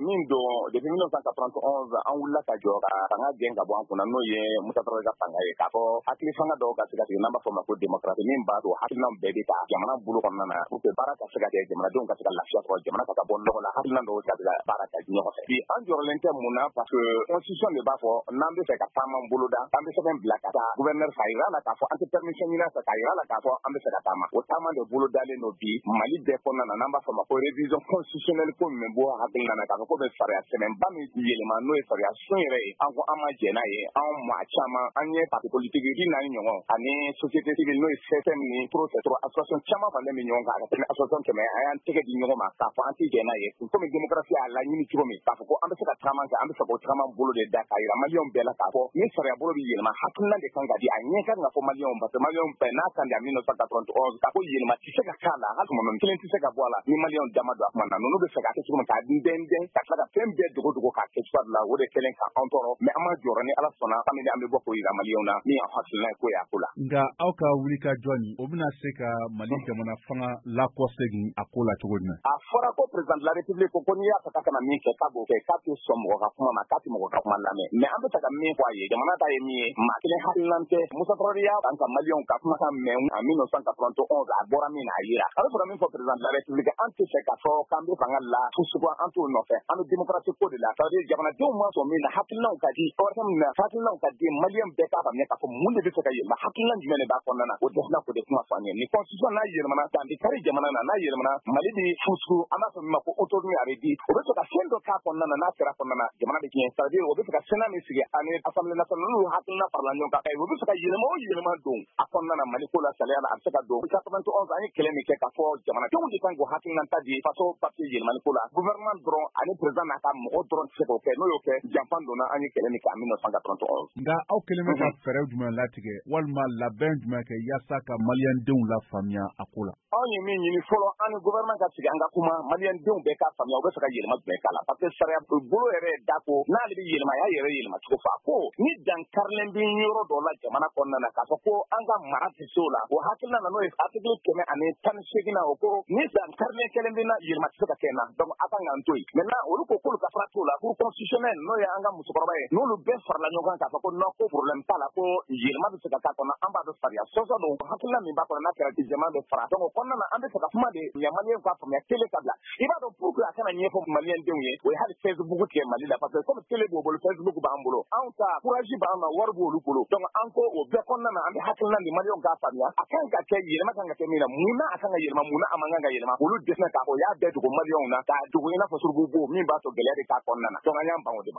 min don depuis 1991 an wulila ka jɔ ka fanga gɛn ka bɔ an kunna n'o ye Musa Tarawele ka fanga ye k'a fɔ hakili fanga dɔw ka se ka sigi n'an b'a fɔ ma ko démocratie min b'a to hakilina bɛɛ bɛ ta jamana bolo kɔnɔna na pour que baara ka se ka kɛ jamanadenw ka se ka lafiya sɔrɔ jamana ka bɔ nɔgɔ la hakilina dɔw ka se ka baara ka di ɲɔgɔn fɛ bi an jɔrɔlen tɛ mun na parce que constitution de b'a fɔ n'an bɛ fɛ ka taama bolo da an bɛ sɛbɛn bila ka taa gouverneur ka yira la k'a fɔ an tɛ permission ɲini a fɛ ka yira la k'a fɔ an bɛ fɛ ka taama o taama de bolo dalen don bi Mali bɛɛ kɔnɔna na n'an b'a fɔ ma ko révision constitutionnelle ko min bɔ hakilina na k'a fɔ ko bɛ sariya sɛbɛnba min yɛlɛma n'o ye sariya sun yɛrɛ ye an ko an ma jɛn n'a ye an maa caman an ye parti politique 4 ɲɔgɔn ani société civile n'o ye CSM ni Pro-Cetro association caman faralen bɛ ɲɔgɔn kan ka tɛmɛ association kɛmɛ an y'an tɛgɛ di ɲɔgɔn ma k'a fɔ an tɛ jɛn n'a ye komi démocratie y'a laɲini cogo min k'a fɔ ko an bɛ se ka tagama kɛ an bɛ fɛ k'o tagama bolo de da k'a yira maliyɛnw bɛɛ la k'a fɔ ni sariya bolo bɛ yɛlɛma hakilina de kan ka di a ɲɛ kan ka fɔ maliyɛnw parce que maliyɛnw bɛɛ n'a kan di a 1991 k'a fɔ yɛlɛma tɛ se ka k'a la hali tuma kelen tɛ se ka bɔ a la ni maliyɛnw dama don a kuma na ninnu bɛ fɛ k'a kɛ cogo min k'a dɛndɛn ka tila ka fɛn bɛɛ dogo k'a kɛ cogoya la o de kɛlen ka an tɔɔrɔ mais an ma jɔrɔ ni Ala sɔnna an bɛ bɔ k'o yira maliyɛnw na min y'an hakilina ye ko y'a ko la. Nka aw ka wuli ka jɔ nin o bɛna se ka Mali jamana fanga lakɔsegin a ko la cogo jumɛn? A fɔra ko président de la République ko n'i y'a fɛ ka kana min kɛ k'a b'o kɛ k'a tɛ sɔn mɔgɔ ka kuma ma k'a tɛ mɔgɔ ka kuma lamɛn mais an bɛ fɛ ka min fɔ a ye jamana ta ye min ye maa kelen hakilinan tɛ Musa Tarawele y'a ban ka maliyɛnw ka kumakan mɛn en 1991 a bɔra min na a yira a bɛ fɔra min fɔ président de la République an tɛ fɛ k'a fɔ k'an bɛ fanga la fusuko an t'o nɔfɛ an bɛ démocratie ko de la c'est à dire jamanadenw ma sɔn min na hakilinaw ka di hakilinaw ka di maliyɛn bɛɛ k'a faamuya k'a fɔ mun de bɛ fɛ ka yɛlɛma hakilina jumɛn de b'a kɔnɔna na o dɛsɛla k'o de kuma fɔ an ye ni constitution n'a yɛlɛmana dan bɛ kari jamana na n'a yɛlɛmana Mali bɛ fusuko an b'a fɔ min ma ko autonomie a bɛ di o bɛ fɛ ka fɛn dɔ k'a kɔnɔna na n'a sera kɔnɔna na jamana bɛ tiɲɛ c'est à dire o bɛ fɛ ka Sénat min sigi ani Assemblée nationale n'u hakilina farala ɲɔgɔn kan o bɛ fɛ ka yɛlɛma o yɛlɛma don a kɔnɔna na Mali ko la saliya la a bɛ se ka don 91 an ye kɛlɛ min kɛ k'a fɔ jamanadenw de kan k'o hakilina ta di faso papier yɛlɛmani ko la gouvernement dɔrɔn ani président n'a ka mɔgɔ dɔrɔn tɛ se k'o kɛ n'o y'o kɛ janfan donna an ye kɛlɛ min kɛ en 1991. Nka aw kelen bɛ ka fɛɛrɛ jumɛn latigɛ walima labɛn jumɛn kɛ yaasa ka maliyɛndenw lafaamuya a ko la? Anw ye min ɲini fɔlɔ an ni gouvernement ka sigi an ka kuma maliyɛndenw bɛɛ k'a faamuya u bɛ fɛ ka yɛlɛma jumɛn k'a la parce que sariya bolo yɛrɛ da ko n'ale bɛ yɛlɛma a y'a yɛrɛ yɛlɛma cogo fɔ a ko ni dankarilen bɛ yɔrɔ dɔ la jamana kɔnɔna na k'a fɔ ko an ka mara tɛ se o la o hakilina na n'o ye article 118 na o ko ni dankarilen kelen bɛ na yɛlɛma tɛ se ka kɛ na donc a kan k'an to yen maintenant olu ko k'olu ka fara t'o la cour constitutionnelle n'o ye an ka musokɔrɔba ye n'olu bɛɛ farala ɲɔgɔn kan k'a fɔ ko non ko problème t'a la ko yɛlɛma bɛ se ka k'a kɔnɔ an b'a dɔn sariya sɔsɔ don hakilina min b'a kɔnɔ n'a kɛra jamana bɛ fara donc o kɔnɔna na an bɛ fɛ ka kuma de maliyɛnw k'a faamuya télé ka bila i b'a dɔn pour que a kana ɲɛfɔ maliyɛndenw ye o ye hali Facebook tigɛ Mali la parce que comme télé b'o bolo Facebook b'an bolo anw ta courage b'an na wari b'olu bolo donc an ko o bɛɛ kɔnɔna na an bɛ hakilina di maliyɛnw k'a faamuya a kan ka kɛ yɛlɛma kan ka kɛ min na mun na a kan ka yɛlɛma mun na a man kan ka yɛlɛma olu dɛsɛ k'a fɔ o y'a bɛɛ dogo maliyɛnw na k'a dogo i n'a fɔ suruku bo min b'a to gɛlɛya de k'a kɔnɔna na donc an y'an ban o de ma